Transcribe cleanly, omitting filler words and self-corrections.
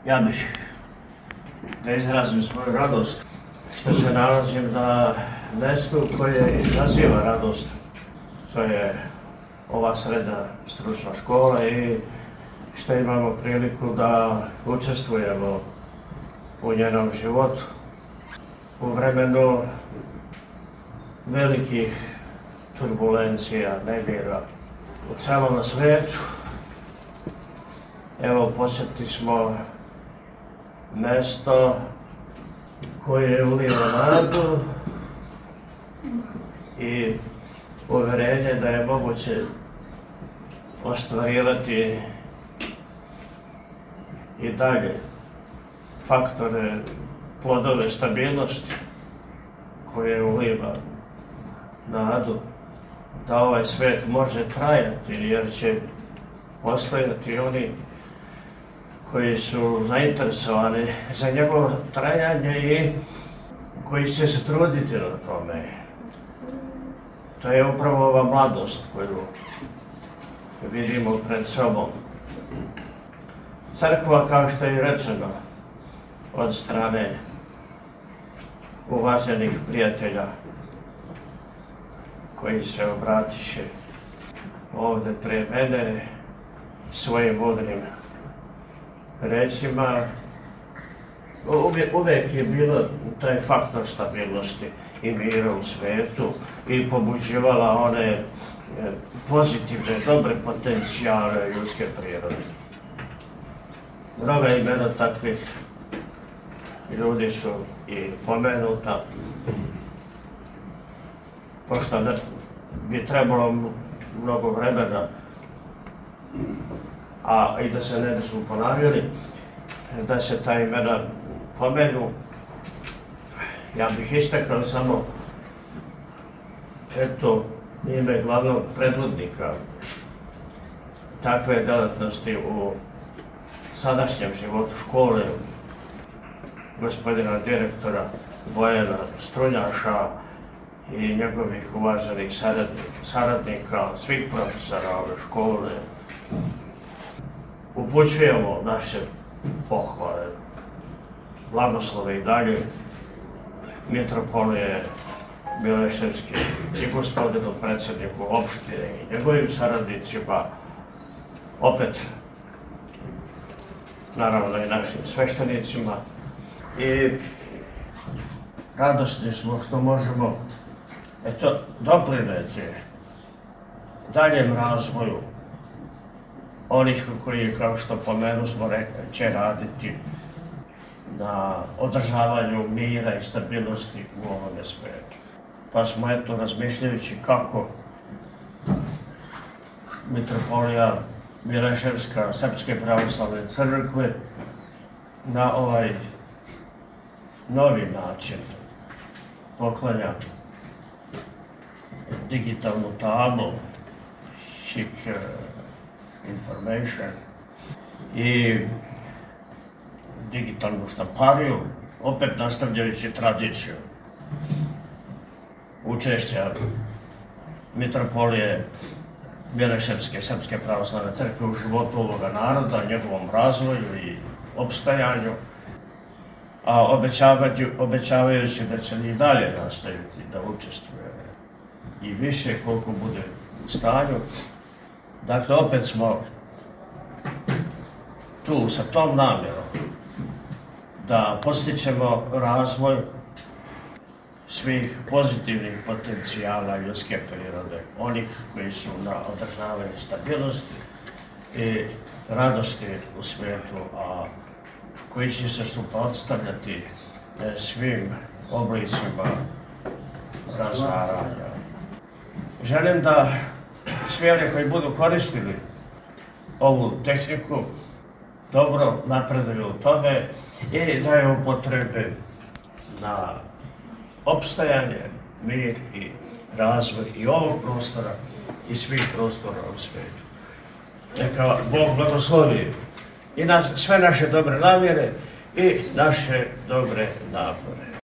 Ja bih da izrazim svoju radost što se nalazim na mjestu koje izaziva radost. To je ova srednja stručna škola i što imamo priliku da učestvujemo u njenom životu. U vremenu velikih turbulencija, nemira u celom svijetu. Evo, posjetili smo mjesto koje uliva nadu i uvjerenje da je moguće ostvarivati i dalje faktore, plodove stabilnosti koje uliva nadu da ovaj svijet može trajati, jer će postojati oni koji su zainteresovani za njegovo trajanje i koji će se truditi na tome. To je upravo ova mladost koju vidimo pred sobom. Crkva, kao što je i rečeno od strane uvaženih prijatelja koji se obratiše ovdje pre mene svojim mudrim rečima, uvijek je bilo taj faktor stabilnosti i mira u svijetu i pobuđivala one pozitivne, dobre potencijale ljudske prirode. Mnoga imena takvih ljudi su i pomenuta, pošto bi trebalo mnogo vremena, a i da se ne bismo ponavljali, da se ta imena pomenu. Ja bih istakao samo ime glavnog predvodnika takve delatnosti u sadašnjem životu škole, gospodina direktora Bojana Strunjaša i njegovih uvaženih saradnika, svih profesora ove škole. Upućujemo naše pohvale, blagoslove i dalje mitropolije Mileševske i gospodinu predsjedniku opštine i njegovim saradnicima, opet naravno i našim sveštenicima. I radosni smo što možemo doprineti daljem razvoju onih koji, kao što pomenu smo rekli, će raditi na održavanju mira i stabilnosti u ovome svijetu. Pa smo razmišljajući kako mitropolija Mileševska Srpske pravoslavne crkve na ovaj novi način poklanja digitalnu tablu, chic information i digitalnu štampariju, opet nastavljajući tradiciju učešća mitropolije Mileševske Srpske pravoslavne crkve u životu ovoga naroda, njegovom razvoju i opstajanju, a obećavajući da će i dalje nastaviti da učestvuje i više koliko bude u stanju. Dakle, opet smo tu sa tom namjerom da postičemo razvoj svih pozitivnih potencijala ljudske prirode, onih koji su na održavanju stabilnosti i radosti u svijetu, a koji će se suprotstavljati svim oblicima razaranja. Želim da svi oni koji budu koristili ovu tehniku dobro napreduju u tome i da je upotrebe na opstajanje, mir i razvoj i ovog prostora i svih prostora u svijetu. Neka Bog blagoslovi i sve naše dobre namjere i naše dobre napore.